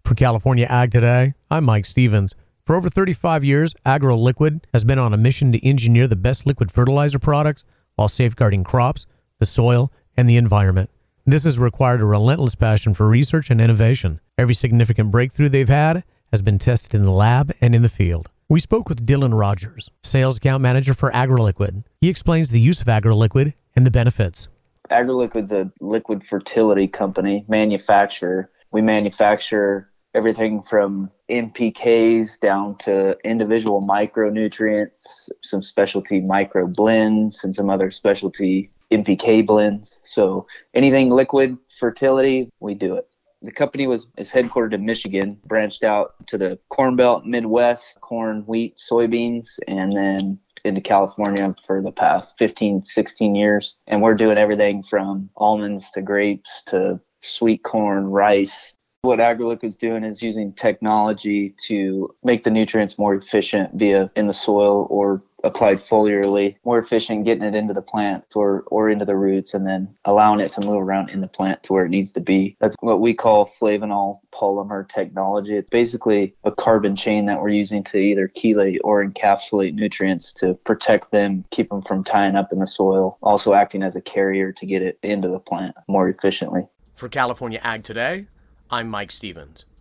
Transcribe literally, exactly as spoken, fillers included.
For California Ag Today, I'm Mike Stevens. For over thirty-five years, AgroLiquid has been on a mission to engineer the best liquid fertilizer products while safeguarding crops, the soil, and the environment. This has required a relentless passion for research and innovation. Every significant breakthrough they've had has been tested in the lab and in the field. We spoke with Dylan Rogers, Sales Account Manager for AgroLiquid. He explains the use of AgroLiquid and the benefits. AgroLiquid's a liquid fertility company, manufacturer. We manufacture everything from N P Ks down to individual micronutrients, some specialty micro blends, and some other specialty N P K blends. So anything liquid fertility, we do it. The company was is headquartered in Michigan, branched out to the Corn Belt, Midwest, corn, wheat, soybeans, and then into California for the past fifteen, sixteen years. And we're doing everything from almonds to grapes to sweet corn, rice. What AgroLiquid's doing is using technology to make the nutrients more efficient via in the soil or applied foliarly, more efficient getting it into the plant or, or into the roots and then allowing it to move around in the plant to where it needs to be. That's what we call flavanol polymer technology. It's basically a carbon chain that we're using to either chelate or encapsulate nutrients to protect them, keep them from tying up in the soil, also acting as a carrier to get it into the plant more efficiently. For California Ag Today, I'm Mike Stevens.